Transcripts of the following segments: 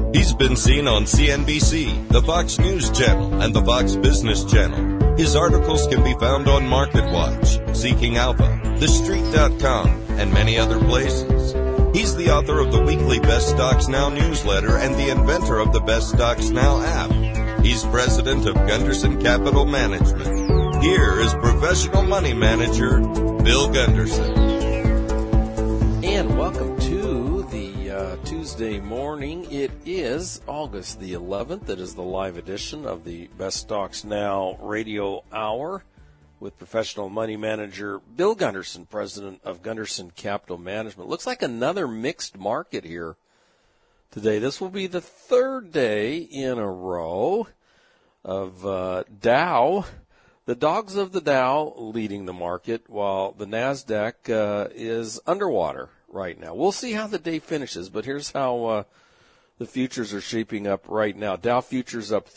He's been seen on CNBC, the Fox News Channel, and the Fox Business Channel. His articles can be found on MarketWatch, Seeking Alpha, TheStreet.com, and many other places. He's the author of the weekly Best Stocks Now newsletter and the inventor of the Best Stocks Now app. He's president of Gunderson Capital Management. Here is professional money manager, Bill Gunderson. And welcome to the Tuesday morning. It is August the 11th. It is the live edition of the Best Stocks Now radio hour with professional money manager Bill Gunderson, president of Gunderson Capital Management. Looks like another mixed market here today. This will be the third day in a row of Dow, the dogs of the Dow leading the market, while the NASDAQ is underwater right now. We'll see how the day finishes, but here's how the futures are shaping up right now. Dow futures up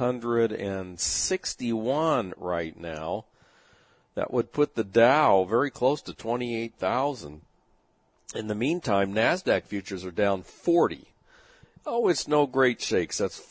361 right now. That would put the Dow very close to 28,000. In the meantime, NASDAQ futures are down 40. Oh, it's no great shakes. That's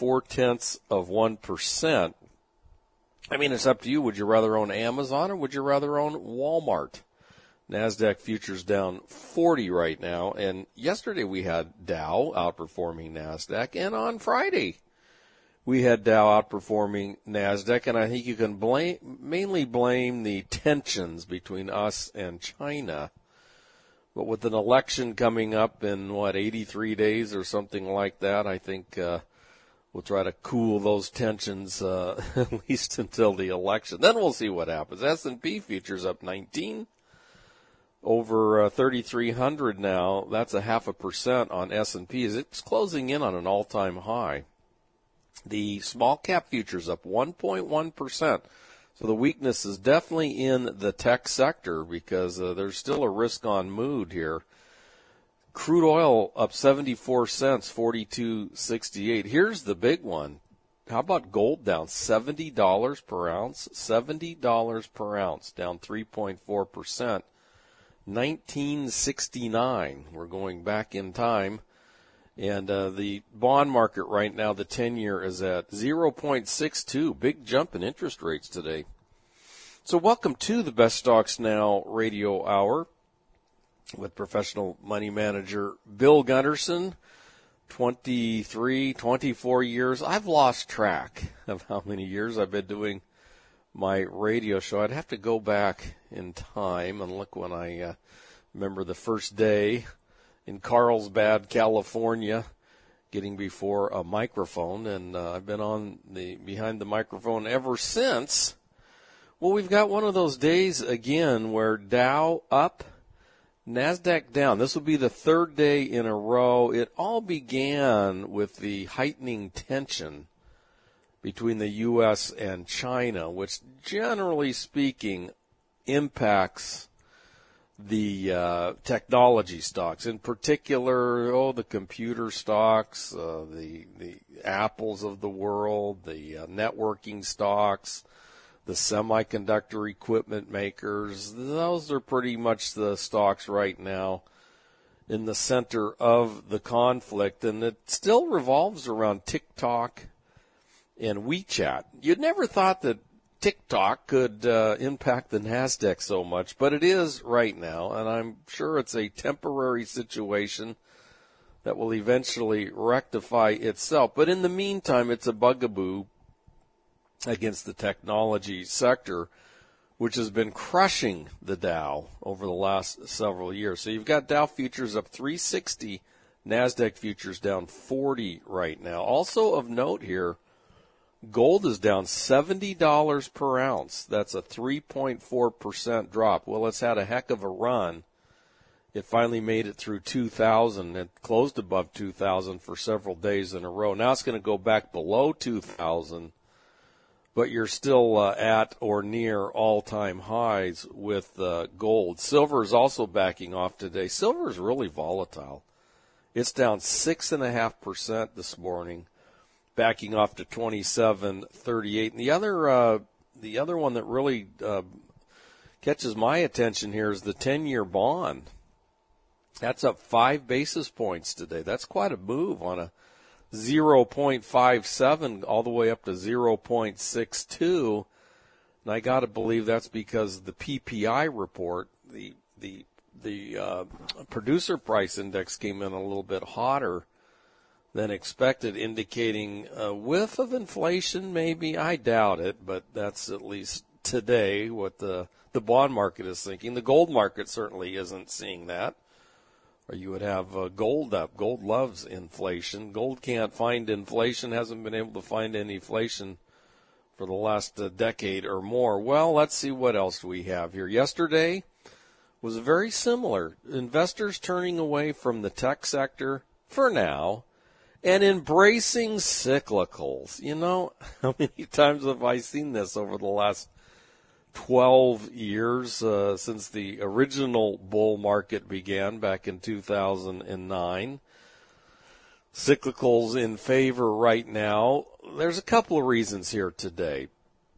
0.4%. I mean, it's up to you. Would you rather own Amazon or would you rather own Walmart? NASDAQ futures down 40 right now. And yesterday we had Dow outperforming NASDAQ. And on Friday we had Dow outperforming NASDAQ. And I think you can mainly blame the tensions between us and China. But with an election coming up in, 83 days or something like that, I think we'll try to cool those tensions at least until the election. Then we'll see what happens. S&P futures up 19, over 3,300 now. That's 0.5% on S&P. It's closing in on an all-time high. The small cap futures up 1.1%. So the weakness is definitely in the tech sector because there's still a risk-on mood here. Crude oil up 74 cents, 42.68. Here's the big one. How about gold down $70 per ounce? $70 per ounce, down 3.4%. 1969. We're going back in time. And the bond market right now, the 10-year is at 0.62. Big jump in interest rates today. So welcome to the Best Stocks Now radio hour with professional money manager Bill Gunderson. 23, 24 years. I've lost track of how many years I've been doing my radio show. I'd have to go back in time and look when I remember the first day in Carlsbad, California, getting before a microphone, and I've been on behind the microphone ever since. Well, we've got one of those days again where Dow up, NASDAQ down. This will be the third day in a row. It all began with the heightening tension between the U.S. and China, which generally speaking impacts the technology stocks, in particular, the computer stocks, the Apples of the world, the networking stocks, the semiconductor equipment makers. Those are pretty much the stocks right now in the center of the conflict, and it still revolves around TikTok and WeChat. You'd never thought that TikTok could impact the NASDAQ so much, but it is right now, and I'm sure it's a temporary situation that will eventually rectify itself. But in the meantime, it's a bugaboo against the technology sector, which has been crushing the Dow over the last several years. So you've got Dow futures up 360, NASDAQ futures down 40 right now. Also of note here, gold is down $70 per ounce. That's a 3.4% drop. Well, it's had a heck of a run. It finally made it through 2,000. It closed above 2,000 for several days in a row. Now it's going to go back below 2,000, but you're still at or near all-time highs with gold. Silver is also backing off today. Silver is really volatile. It's down 6.5% this morning, backing off to 27.38. And the other one that really catches my attention here is the 10-year bond. That's up 5 basis points today. That's quite a move on a 0.57 all the way up to 0.62. And I got to believe that's because the PPI report, the producer price index came in a little bit hotter than expected, indicating a whiff of inflation maybe. I doubt it, but that's at least today what the bond market is thinking. The gold market certainly isn't seeing that. Or you would have gold up. Gold loves inflation. Gold can't find inflation, hasn't been able to find any inflation for the last decade or more. Well, let's see what else we have here. Yesterday was very similar. Investors turning away from the tech sector for now and embracing cyclicals. You know, how many times have I seen this over the last 12 years since the original bull market began back in 2009. Cyclicals in favor right now. There's a couple of reasons here today.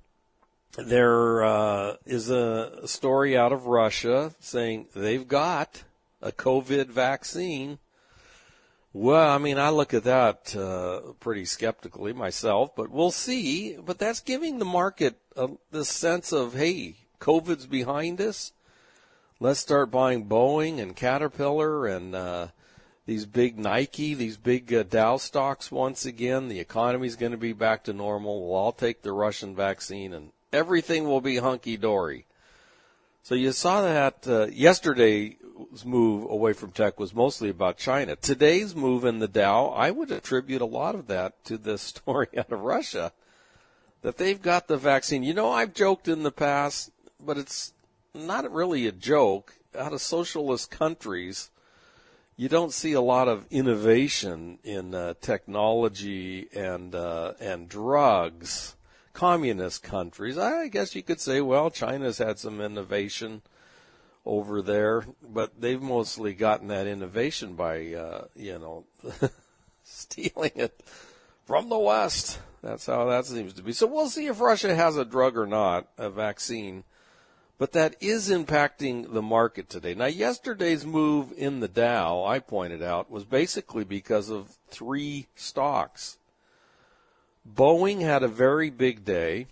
There is a story out of Russia saying they've got a COVID vaccine. Well, I mean, I look at that pretty skeptically myself, but we'll see. But that's giving the market this sense of, hey, COVID's behind us. Let's start buying Boeing and Caterpillar and these big Nike, these big Dow stocks once again. The economy's going to be back to normal. We'll all take the Russian vaccine and everything will be hunky-dory. So you saw that yesterday's move away from tech was mostly about China. Today's move in the Dow, I would attribute a lot of that to this story out of Russia, that they've got the vaccine. You know, I've joked in the past, but it's not really a joke. Out of socialist countries, you don't see a lot of innovation in technology and drugs. Communist countries, I guess you could say, well, China's had some innovation over there, but they've mostly gotten that innovation by, stealing it from the West. That's how that seems to be. So we'll see if Russia has a drug or not, a vaccine. But that is impacting the market today. Now, yesterday's move in the Dow, I pointed out, was basically because of three stocks. Boeing had a very big day.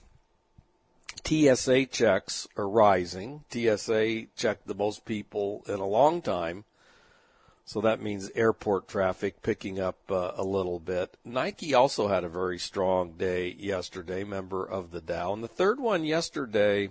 TSA checks are rising. TSA checked the most people in a long time. So that means airport traffic picking up a little bit. Nike also had a very strong day yesterday, member of the Dow. And the third one yesterday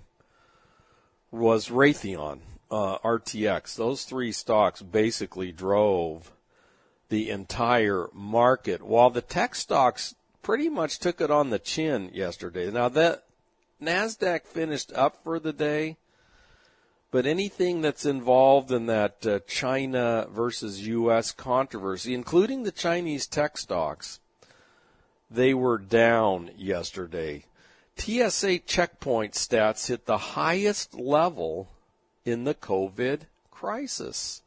was Raytheon, RTX. Those three stocks basically drove the entire market, while the tech stocks pretty much took it on the chin yesterday. Now, that NASDAQ finished up for the day, but anything that's involved in that China versus U.S. controversy, including the Chinese tech stocks, they were down yesterday. TSA checkpoint stats hit the highest level in the COVID crisis.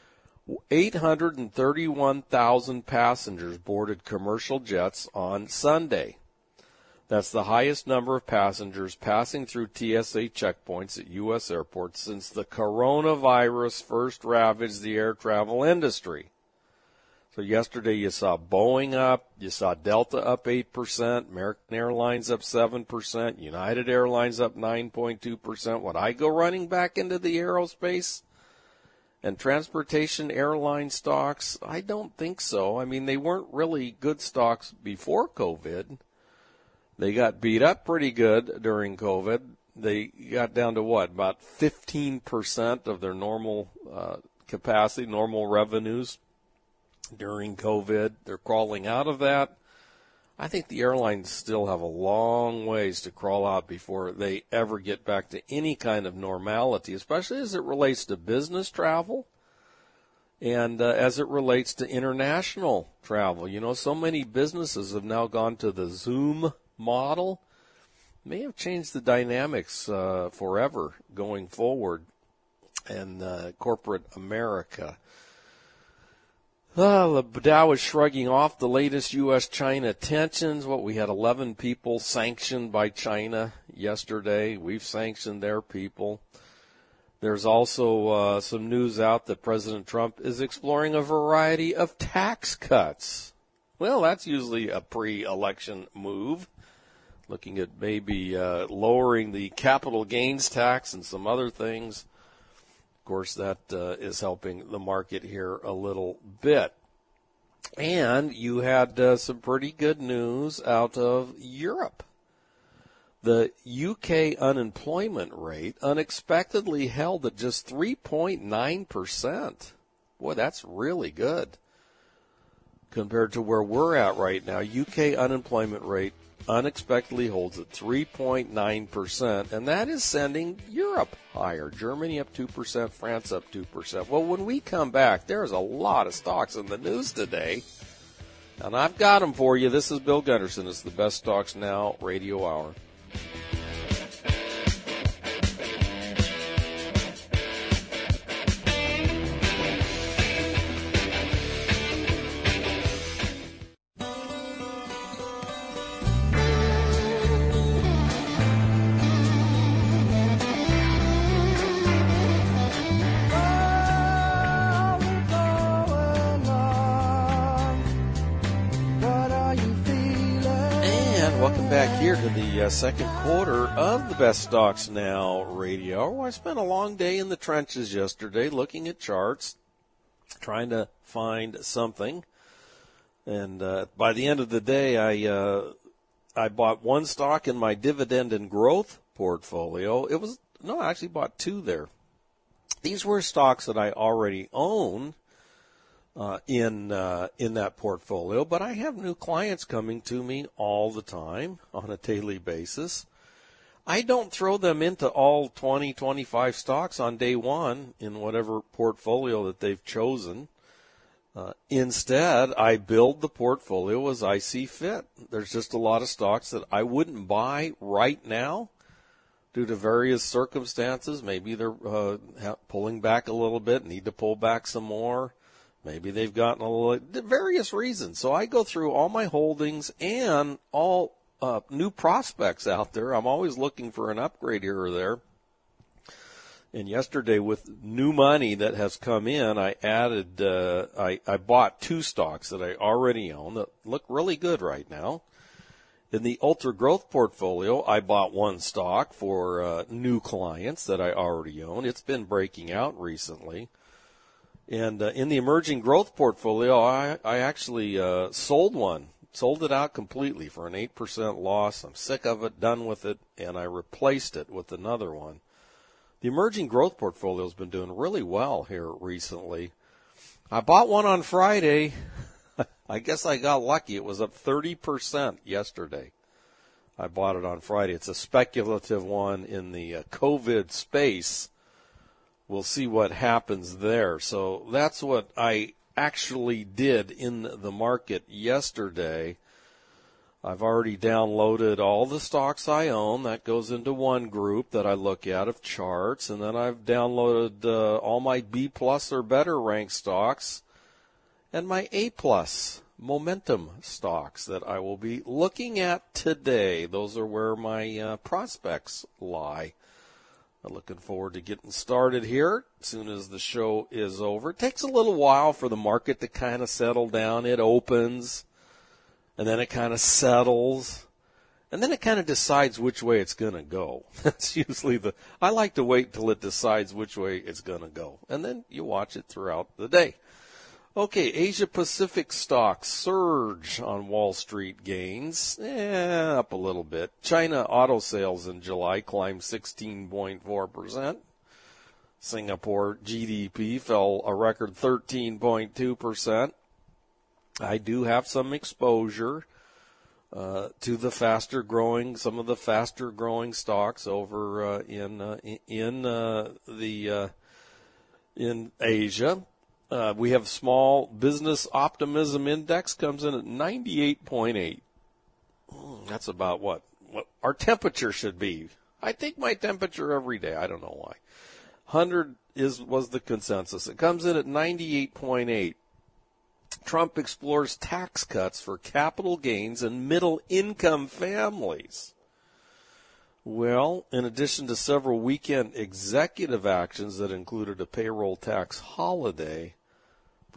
831,000 passengers boarded commercial jets on Sunday. That's the highest number of passengers passing through TSA checkpoints at U.S. airports since the coronavirus first ravaged the air travel industry. So yesterday you saw Boeing up, you saw Delta up 8%, American Airlines up 7%, United Airlines up 9.2%. Would I go running back into the aerospace and transportation airline stocks? I don't think so. I mean, they weren't really good stocks before COVID. They got beat up pretty good during COVID. They got down to what, about 15% of their normal capacity, normal revenues during COVID. They're crawling out of that. I think the airlines still have a long ways to crawl out before they ever get back to any kind of normality, especially as it relates to business travel and as it relates to international travel. You know, so many businesses have now gone to the Zoom model. May have changed the dynamics forever going forward in corporate America. The Dow is shrugging off the latest U.S.-China tensions. We had 11 people sanctioned by China yesterday. We've sanctioned their people. There's also some news out that President Trump is exploring a variety of tax cuts. Well, that's usually a pre-election move, looking at maybe lowering the capital gains tax and some other things. Of course, that is helping the market here a little bit. And you had some pretty good news out of Europe. The UK unemployment rate unexpectedly held at just 3.9%. Boy, that's really good compared to where we're at right now. UK unemployment rate unexpectedly holds at 3.9%, and that is sending Europe higher. Germany up 2%, France up 2%. Well, when we come back, there's a lot of stocks in the news today, and I've got them for you. This is Bill Gunderson. It's the Best Stocks Now Radio Hour. Here to the second quarter of the Best Stocks Now Radio. Well, I spent a long day in the trenches yesterday looking at charts, trying to find something. And by the end of the day, I bought one stock in my dividend and growth portfolio. I actually bought two there. These were stocks that I already own in that portfolio, but I have new clients coming to me all the time on a daily basis. I don't throw them into all 20, 25 stocks on day one in whatever portfolio that they've chosen. Instead, I build the portfolio as I see fit. There's just a lot of stocks that I wouldn't buy right now due to various circumstances. Maybe they're pulling back a little bit, need to pull back some more. Maybe they've gotten a little, various reasons. So I go through all my holdings and all new prospects out there. I'm always looking for an upgrade here or there. And yesterday, with new money that has come in, I added, I bought two stocks that I already own that look really good right now. In the ultra growth portfolio, I bought one stock for new clients that I already own. It's been breaking out recently. And in the emerging growth portfolio, I actually sold it out completely for an 8% loss. I'm sick of it, done with it, and I replaced it with another one. The emerging growth portfolio has been doing really well here recently. I bought one on Friday. I guess I got lucky. It was up 30% yesterday. I bought it on Friday. It's a speculative one in the COVID space. We'll see what happens there. So that's what I actually did in the market yesterday. I've already downloaded all the stocks I own. That goes into one group that I look at of charts. And then I've downloaded all my B+ or better ranked stocks and my A+ momentum stocks that I will be looking at today. Those are where my prospects lie. I'm looking forward to getting started here as soon as the show is over. It takes a little while for the market to kind of settle down. It opens, and then it kind of settles, and then it kind of decides which way it's going to go. That's usually I like to wait till it decides which way it's going to go, and then you watch it throughout the day. Okay, Asia Pacific stocks surge on Wall Street gains, up a little bit. China auto sales in July climbed 16.4%. Singapore GDP fell a record 13.2%. I do have some exposure to some of the faster growing stocks over in Asia. We have small business optimism index comes in at 98.8. That's about what our temperature should be. I take my temperature every day. I don't know why. 100 was the consensus. It comes in at 98.8. Trump explores tax cuts for capital gains and middle income families. Well, in addition to several weekend executive actions that included a payroll tax holiday,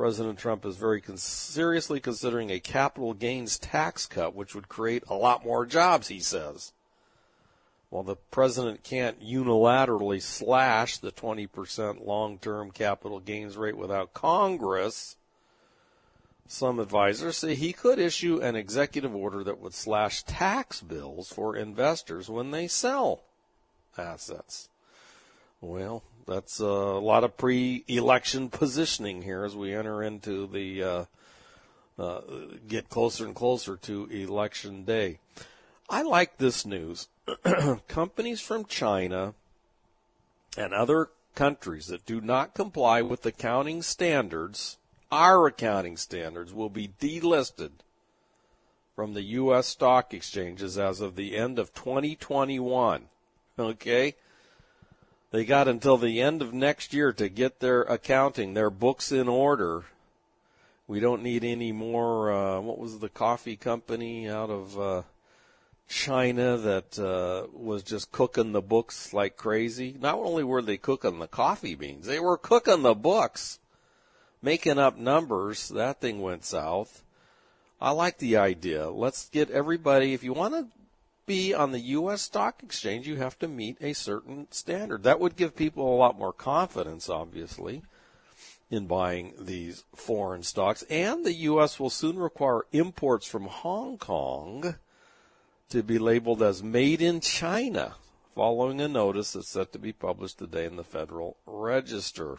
President Trump is very seriously considering a capital gains tax cut, which would create a lot more jobs, he says. Well, the president can't unilaterally slash the 20% long-term capital gains rate without Congress. Some advisors say he could issue an executive order that would slash tax bills for investors when they sell assets. Well, that's a lot of pre-election positioning here as we enter into the get closer and closer to Election Day. I like this news. Companies from China and other countries that do not comply with accounting standards, our accounting standards, will be delisted from the U.S. stock exchanges as of the end of 2021. Okay? They got until the end of next year to get their accounting, their books in order. We don't need any more, what was the coffee company out of China that was just cooking the books like crazy? Not only were they cooking the coffee beans, they were cooking the books, making up numbers. That thing went south. I like the idea. Let's get everybody, if you want to be on the U.S. stock exchange, you have to meet a certain standard. That would give people a lot more confidence, obviously, in buying these foreign stocks. And the U.S. will soon require imports from Hong Kong to be labeled as made in China, following a notice that's set to be published today in the Federal Register.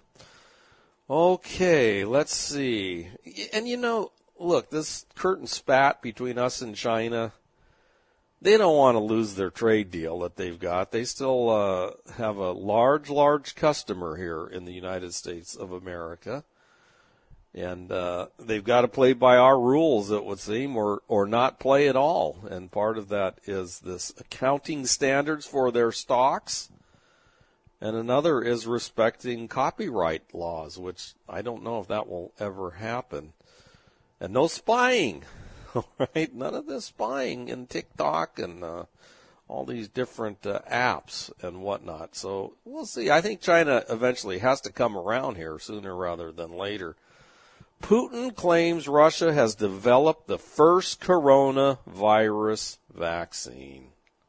Okay, let's see. And look, this curtain spat between us and China, they don't want to lose their trade deal that they've got. They still have a large customer here in the United States of America. And they've got to play by our rules, it would seem, or not play at all. And part of that is this accounting standards for their stocks. And another is respecting copyright laws, which I don't know if that will ever happen. And no spying, right? None of this spying in TikTok and all these different apps and whatnot. So we'll see. I think China eventually has to come around here sooner rather than later. Putin claims Russia has developed the first coronavirus vaccine.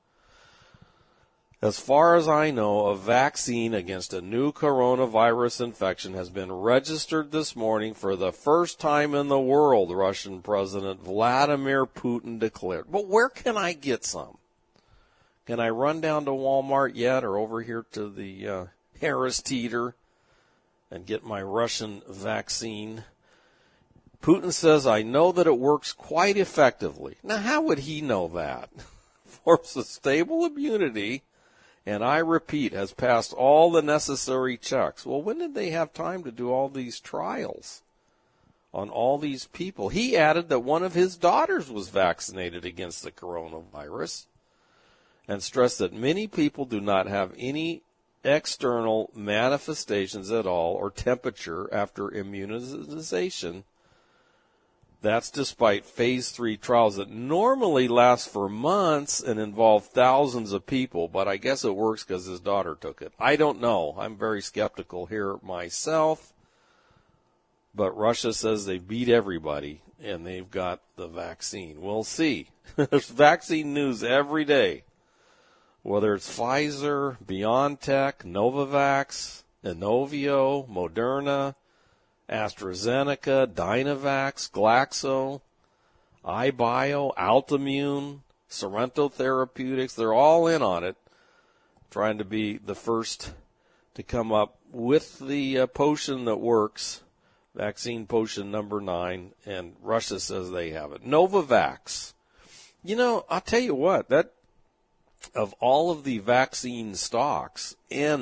As far as I know, a vaccine against a new coronavirus infection has been registered this morning for the first time in the world, Russian President Vladimir Putin declared. But where can I get some? Can I run down to Walmart yet or over here to the Harris Teeter and get my Russian vaccine? Putin says, I know that it works quite effectively. Now, how would he know that? Forms a stable immunity, and I repeat, has passed all the necessary checks. Well, when did they have time to do all these trials on all these people? He added that one of his daughters was vaccinated against the coronavirus and stressed that many people do not have any external manifestations at all or temperature after immunization. That's despite phase 3 trials that normally last for months and involve thousands of people, but I guess it works because his daughter took it. I don't know. I'm very skeptical here myself, but Russia says they beat everybody and they've got the vaccine. We'll see. There's vaccine news every day, whether it's Pfizer, BioNTech, Novavax, Inovio, Moderna, AstraZeneca, Dynavax, Glaxo, iBio, Altimmune, Sorrento Therapeutics. They're all in on it, trying to be the first to come up with the potion that works, vaccine potion number 9, and Russia says they have it. Novavax. I'll tell you what, that of all of the vaccine stocks,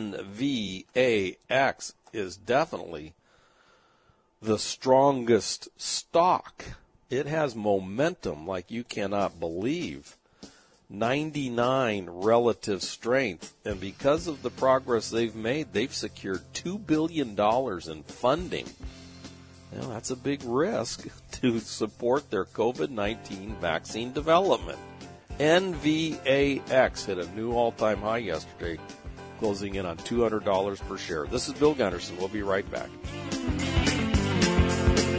NVAX is definitely the strongest stock. It has momentum like you cannot believe. 99 relative strength. And because of the progress they've made, they've secured $2 billion in funding. Now, that's a big risk to support their COVID-19 vaccine development. NVAX hit a new all-time high yesterday, closing in on $200 per share. This is Bill Gunderson. We'll be right back.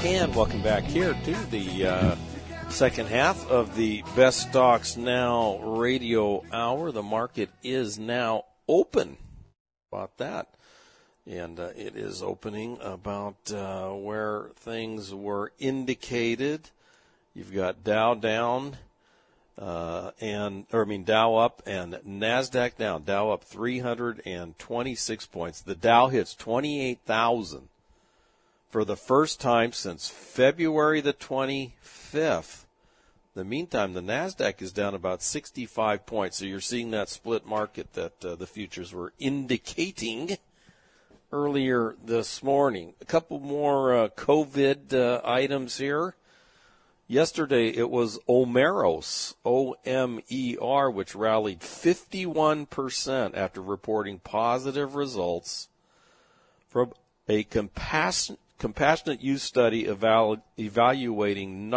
And welcome back here to the second half of the Best Stocks Now radio hour. The market is now open. About that. And it is opening about where things were indicated. You've got Dow down, Dow up and NASDAQ down. Dow up 326 points. The Dow hits 28,000 for the first time since February the 25th. In the meantime, the NASDAQ is down about 65 points. So you're seeing that split market that the futures were indicating earlier this morning. A couple more COVID items here. Yesterday it was Omeros, O-M-E-R, which rallied 51% after reporting positive results from a compassionate use study evaluating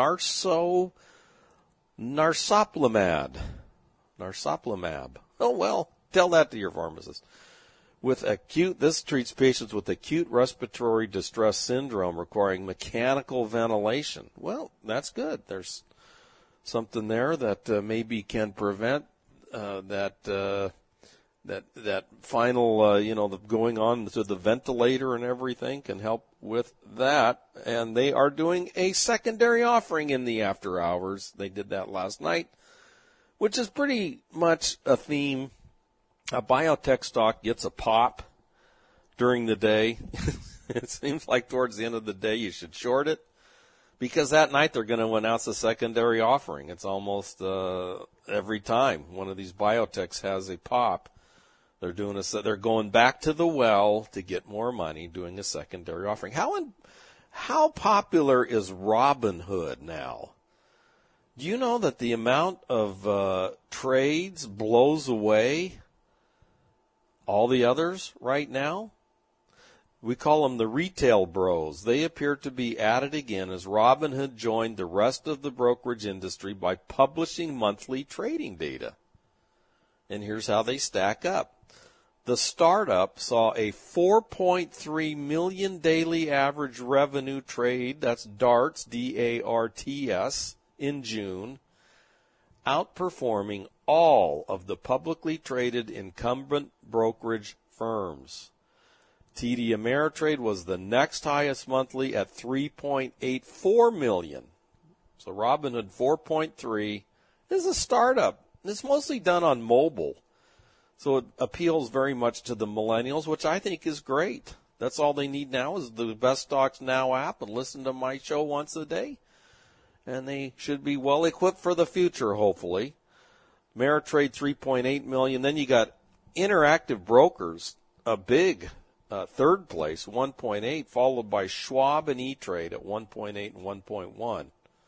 narsoplimab. Oh, well, tell that to your pharmacist. This treats patients with acute respiratory distress syndrome requiring mechanical ventilation. Well, that's good. There's something there that maybe can prevent that final, the going on to the ventilator and everything can help with that. And they are doing a secondary offering in the after hours. They did that last night, which is pretty much a theme. A biotech stock gets a pop during the day. It seems like towards the end of the day you should short it because that night they're going to announce a secondary offering. It's almost every time one of these biotechs has a pop, they're going back to the well to get more money, doing a secondary offering. How popular is Robinhood now? Do you know that the amount of trades blows away all the others right now? We call them the retail bros. They appear to be at it again as Robinhood joined the rest of the brokerage industry by publishing monthly trading data. And here's how they stack up. The startup saw a 4.3 million daily average revenue trade, that's DARTS, D-A-R-T-S, in June, outperforming all of the publicly traded incumbent brokerage firms. TD Ameritrade was the next highest monthly at 3.84 million. So Robinhood 4.3 is a startup. It's mostly done on mobile. So it appeals very much to the millennials, which I think is great. That's all they need now is the Best Stocks Now app and listen to my show once a day. And they should be well equipped for the future, hopefully. Ameritrade 3.8 million. Then you got Interactive Brokers, a big third place, 1.8, followed by Schwab and E-Trade at 1.8 and 1.1.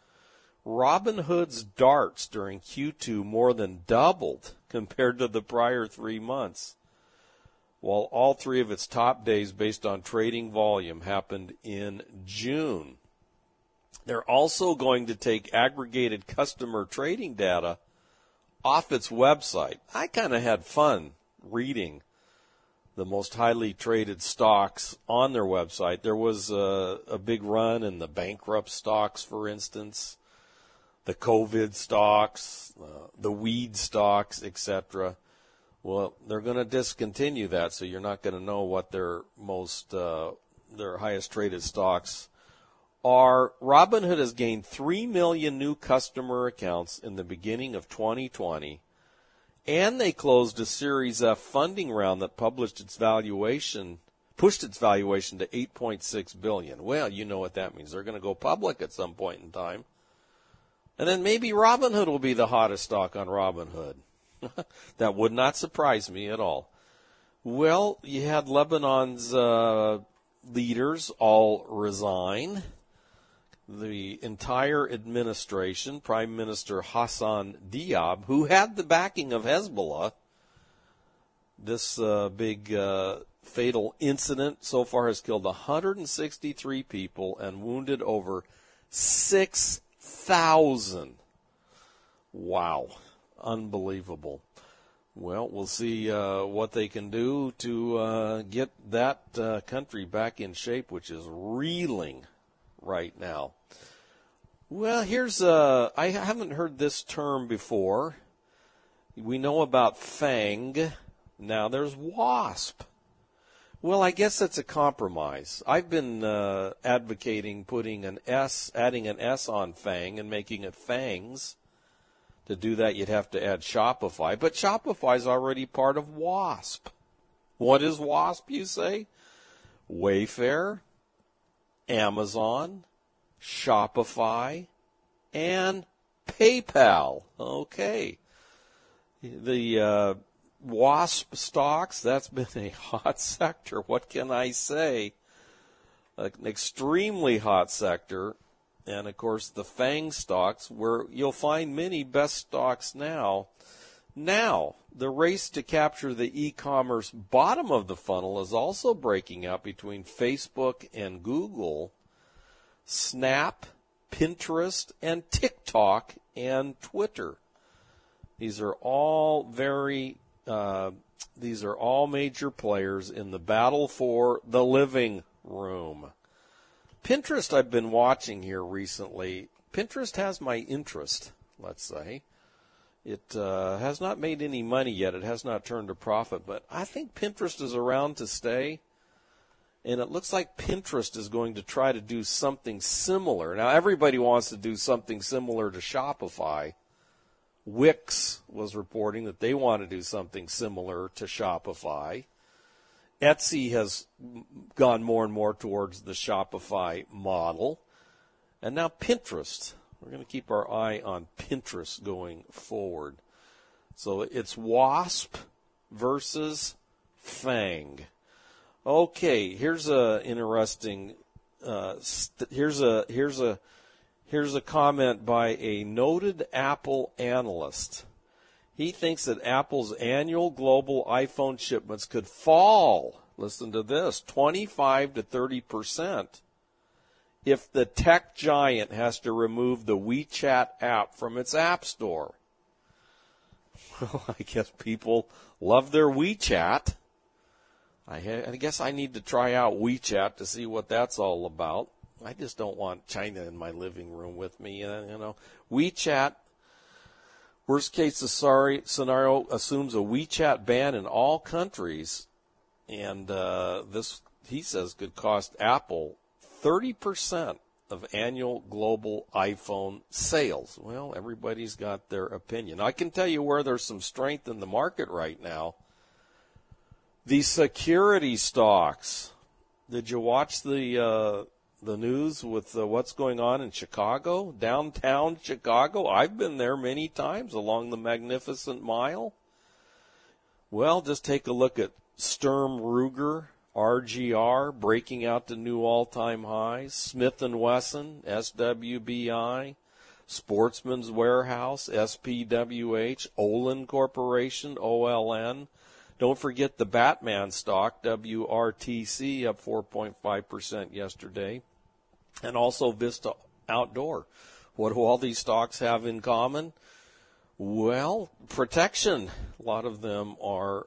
Robinhood's DARTs during Q2 more than doubled compared to the prior 3 months, while all three of its top days based on trading volume happened in June. They're also going to take aggregated customer trading data off its website. I kind of had fun reading the most highly traded stocks on their website. There was a big run in the bankrupt stocks, for instance, the COVID stocks, the weed stocks, etc. Well, they're going to discontinue that, so you're not going to know what their highest traded stocks are. Robinhood has gained 3 million new customer accounts in the beginning of 2020, and they closed a Series F funding round that pushed its valuation to $8.6 billion. Well, you know what that means. They're going to go public at some point in time. And then maybe Robinhood will be the hottest stock on Robinhood. That would not surprise me at all. Well, you had Lebanon's leaders all resign. The entire administration, Prime Minister Hassan Diab, who had the backing of Hezbollah, this big fatal incident so far has killed 163 people and wounded over 6,000. Wow. Unbelievable. Well, we'll see what they can do to get that country back in shape, which is reeling right now. Well, I haven't heard this term before. We know about FANG. Now there's WASP. Well, I guess that's a compromise. I've been advocating adding an S on FANG and making it FANGs. To do that, you'd have to add Shopify. But Shopify's already part of WASP. What is WASP, you say? Wayfair, Amazon, Shopify, and PayPal. Okay. The WASP stocks, that's been a hot sector. What can I say? An extremely hot sector. And, of course, the FANG stocks, where you'll find many best stocks now. Now, the race to capture the e-commerce bottom of the funnel is also breaking out between Facebook and Google, Snap, Pinterest, and TikTok, and Twitter. These are all major players in the battle for the living room. Pinterest I've been watching here recently. Pinterest has my interest, let's say. It has not made any money yet. It has not turned a profit, but I think Pinterest is around to stay. And it looks like Pinterest is going to try to do something similar. Now, everybody wants to do something similar to Shopify. Wix was reporting that they want to do something similar to Shopify. Etsy has gone more and more towards the Shopify model. And now Pinterest. We're going to keep our eye on Pinterest going forward. So it's WASP versus FANG. Okay, here's a interesting. Here's a comment by a noted Apple analyst. He thinks that Apple's annual global iPhone shipments could fall, listen to this, 25 to 30% if the tech giant has to remove the WeChat app from its app store. Well, I guess people love their WeChat. I guess I need to try out WeChat to see what that's all about. I just don't want China in my living room with me, WeChat. Worst case scenario assumes a WeChat ban in all countries, and this, he says, could cost Apple 30% of annual global iPhone sales. Well, everybody's got their opinion. I can tell you where there's some strength in the market right now. The security stocks. Did you watch the news with what's going on in Chicago, downtown Chicago? I've been there many times along the Magnificent Mile. Well, just take a look at Sturm Ruger, RGR, breaking out to new all-time highs, Smith & Wesson, SWBI, Sportsman's Warehouse, SPWH, Olin Corporation, OLN. Don't forget the Batman stock, WRTC, up 4.5% yesterday. And also Vista Outdoor. What do all these stocks have in common? Well, protection. A lot of them are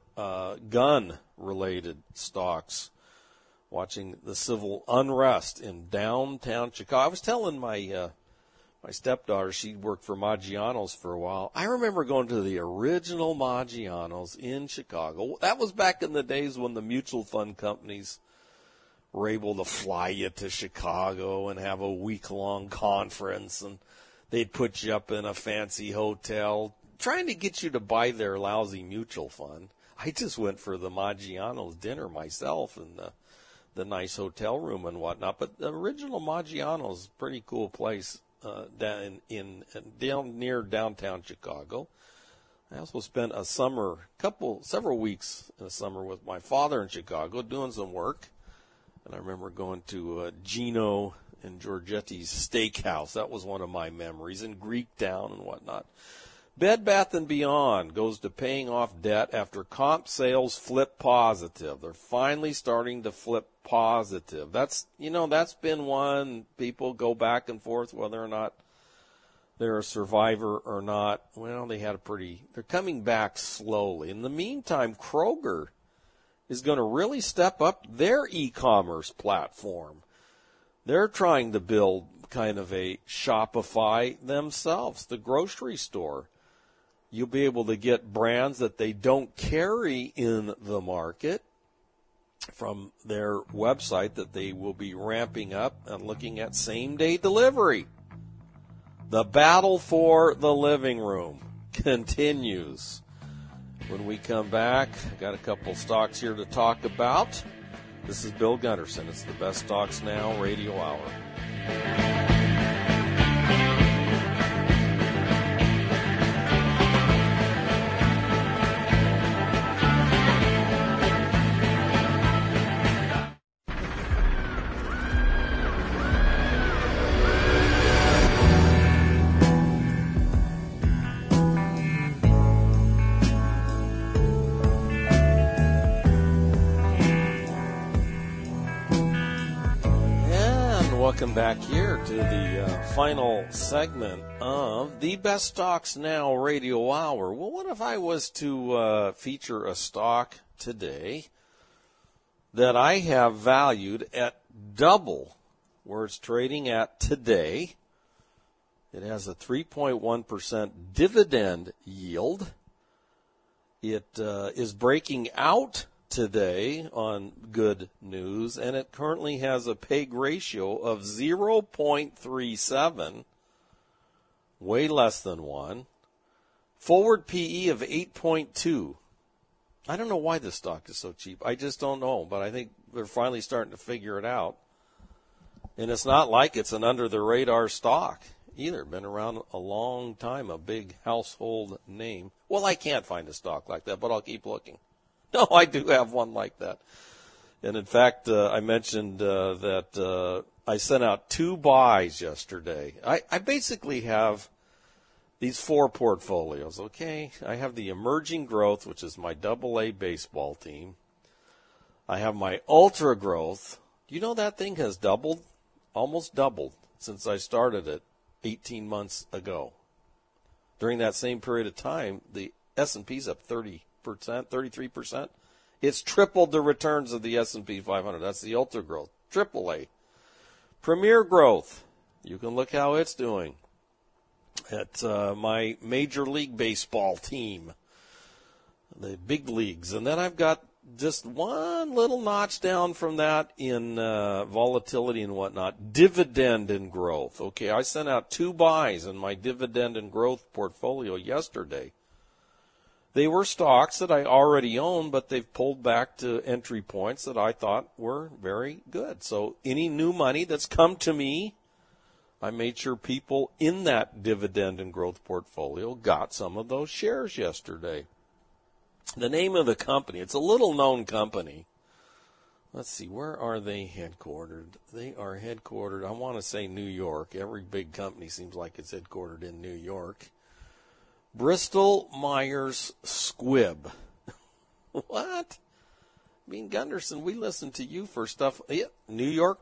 gun-related stocks. Watching the civil unrest in downtown Chicago. I was telling my stepdaughter, she worked for Maggiano's for a while. I remember going to the original Maggiano's in Chicago. That was back in the days when the mutual fund companies were able to fly you to Chicago and have a week-long conference, and they'd put you up in a fancy hotel trying to get you to buy their lousy mutual fund. I just went for the Maggiano's dinner myself in the nice hotel room and whatnot. But the original Maggiano's is a pretty cool place down near downtown Chicago. I also spent several weeks in the summer with my father in Chicago doing some work. And I remember going to Gino and Giorgetti's Steakhouse. That was one of my memories, in Greektown and whatnot. Bed Bath & Beyond goes to paying off debt after comp sales flip positive. They're finally starting to flip positive. That's been one. People go back and forth whether or not they're a survivor or not. Well, they're coming back slowly. In the meantime, Kroger is going to really step up their e-commerce platform. They're trying to build kind of a Shopify themselves, the grocery store. You'll be able to get brands that they don't carry in the market from their website that they will be ramping up and looking at same-day delivery. The battle for the living room continues. When we come back, I've got a couple stocks here to talk about. This is Bill Gunderson. It's the Best Stocks Now Radio Hour. Welcome back here to the final segment of the Best Stocks Now Radio Hour. Well, what if I was to feature a stock today that I have valued at double where it's trading at today? It has a 3.1% dividend yield. It is breaking out today on good news, and it currently has a PEG ratio of 0.37, way less than 1. Forward PE of 8.2. I don't know why this stock is so cheap. I just don't know, but I think they're finally starting to figure it out. And it's not like it's an under-the-radar stock either. Been around a long time, a big household name. Well, I can't find a stock like that, but I'll keep looking. No, I do have one like that. And in fact, I mentioned that I sent out 2 buys yesterday. I basically have these 4 portfolios, okay? I have the Emerging Growth, which is my AA baseball team. I have my Ultra Growth. Do you know that thing has doubled? Almost doubled since I started it 18 months ago. During that same period of time, the S&P's up 33%. It's tripled the returns of the S&P 500. That's the Ultra Growth, AAA. Premier Growth, you can look how it's doing. At my Major League Baseball team, the big leagues. And then I've got just one little notch down from that in volatility and whatnot, dividend and growth. Okay, I sent out 2 buys in my dividend and growth portfolio yesterday. They were stocks that I already owned, but they've pulled back to entry points that I thought were very good. So any new money that's come to me, I made sure people in that dividend and growth portfolio got some of those shares yesterday. The name of the company, it's a little-known company. Let's see, where are they headquartered? They are headquartered, I want to say New York. Every big company seems like it's headquartered in New York. Bristol Myers Squibb. What? I mean, Gunderson, we listen to you for stuff. Yeah, New York.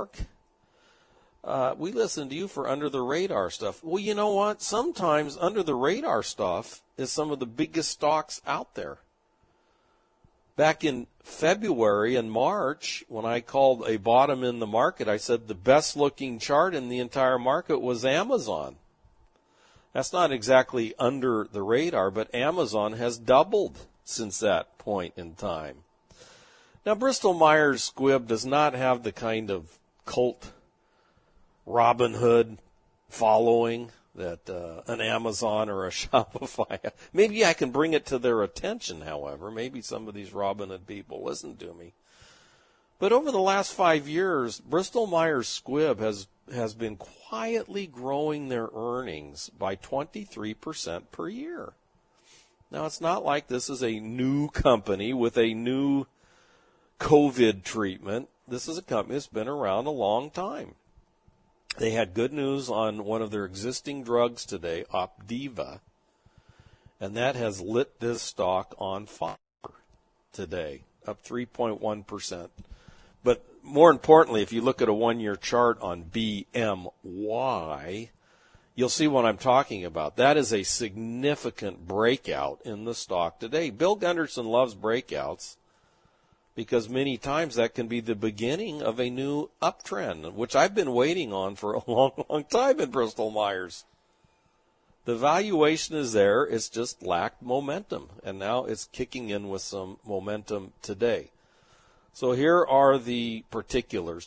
We listen to you for under-the-radar stuff. Well, you know what? Sometimes under-the-radar stuff is some of the biggest stocks out there. Back in February and March, when I called a bottom in the market, I said the best-looking chart in the entire market was Amazon. That's not exactly under the radar, but Amazon has doubled since that point in time. Now, Bristol Myers Squibb does not have the kind of cult Robin Hood following that an Amazon or a Shopify. Maybe I can bring it to their attention, however. Maybe some of these Robin Hood people listen to me. But over the last 5 years, Bristol Myers Squibb has been quietly growing their earnings by 23% per year. Now, it's not like this is a new company with a new COVID treatment. This is a company that's been around a long time. They had good news on one of their existing drugs today, Opdiva, and that has lit this stock on fire today, up 3.1%. But more importantly, if you look at a one-year chart on BMY, you'll see what I'm talking about. That is a significant breakout in the stock today. Bill Gunderson loves breakouts. because many times that can be the beginning of a new uptrend, which I've been waiting on for a long, long time in Bristol-Myers. The valuation is there. It's just lacked momentum, and now it's kicking in with some momentum today. So here are the particulars.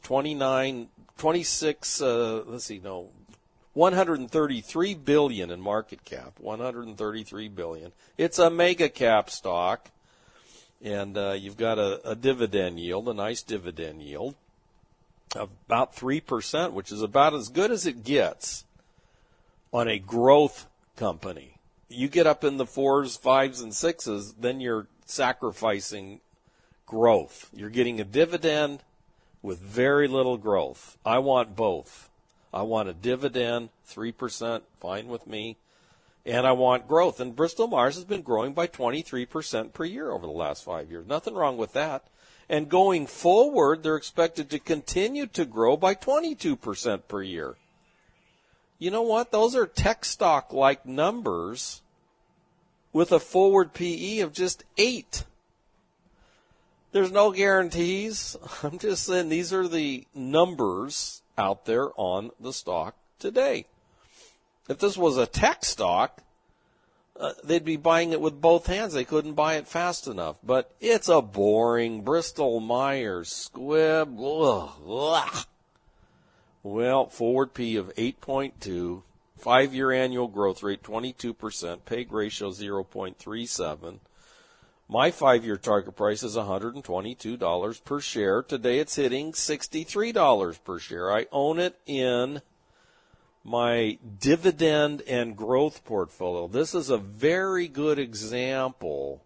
133 billion in market cap. 133 billion. It's a mega cap stock, and you've got a dividend yield, a nice dividend yield of about 3%, which is about as good as it gets on a growth company. You get up in the 4s, 5s, and 6s, then you're sacrificing growth. You're getting a dividend with very little growth. I want both. I want a dividend, 3%, fine with me, and I want growth. And Bristol-Myers has been growing by 23% per year over the last 5 years. Nothing wrong with that. And going forward, they're expected to continue to grow by 22% per year. You know what? Those are tech stock-like numbers with a forward PE of just 8. There's no guarantees. I'm just saying these are the numbers out there on the stock today. If this was a tech stock, they'd be buying it with both hands. They couldn't buy it fast enough. But it's a boring Bristol-Myers squib. Ugh. Well, forward P of 8.2, 5-year annual growth rate 22%, PEG ratio 0.37. My 5-year target price is $122 per share. Today it's hitting $63 per share. I own it in my dividend and growth portfolio. This is a very good example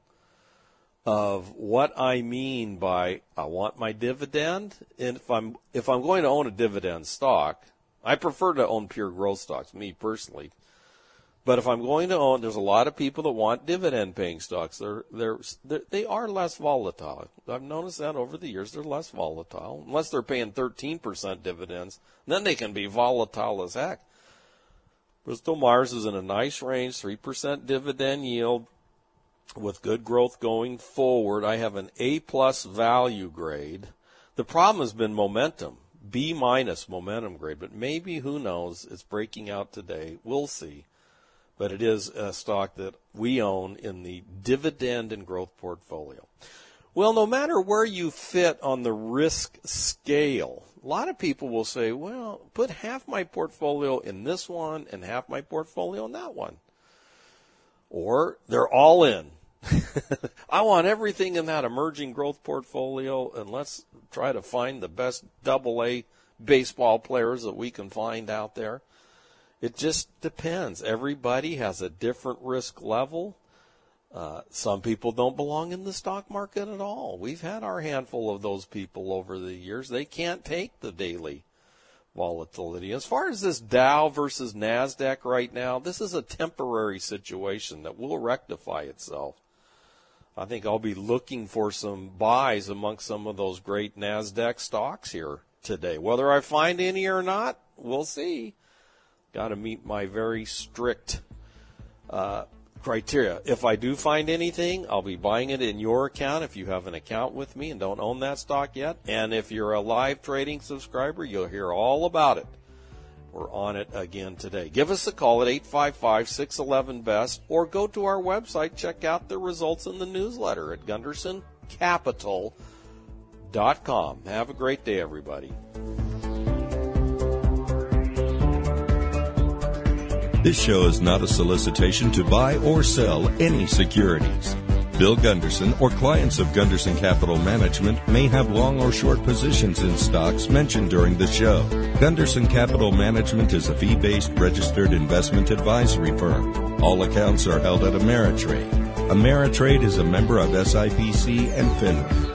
of what I mean by I want my dividend. And if I'm going to own a dividend stock, I prefer to own pure growth stocks, me personally. But if I'm going to own, there's a lot of people that want dividend-paying stocks. They are less volatile. I've noticed that over the years. They're less volatile. Unless they're paying 13% dividends, then they can be volatile as heck. Bristol-Myers is in a nice range, 3% dividend yield with good growth going forward. I have an A-plus value grade. The problem has been momentum, B-minus momentum grade. But maybe, who knows, it's breaking out today. We'll see. But it is a stock that we own in the dividend and growth portfolio. Well, no matter where you fit on the risk scale, a lot of people will say, well, put half my portfolio in this one and half my portfolio in that one. Or they're all in. I want everything in that emerging growth portfolio, and let's try to find the best AA baseball players that we can find out there. It just depends. Everybody has a different risk level. Some people don't belong in the stock market at all. We've had our handful of those people over the years. They can't take the daily volatility. As far as this Dow versus NASDAQ right now, this is a temporary situation that will rectify itself. I think I'll be looking for some buys amongst some of those great NASDAQ stocks here today. Whether I find any or not, we'll see. Got to meet my very strict criteria. If I do find anything, I'll be buying it in your account if you have an account with me and don't own that stock yet. And if you're a live trading subscriber, you'll hear all about it. We're on it again today. Give us a call at 855-611-BEST or go to our website. Check out the results in the newsletter at GundersonCapital.com. Have a great day, everybody. This show is not a solicitation to buy or sell any securities. Bill Gunderson or clients of Gunderson Capital Management may have long or short positions in stocks mentioned during the show. Gunderson Capital Management is a fee-based registered investment advisory firm. All accounts are held at Ameritrade. Ameritrade is a member of SIPC and FINRA.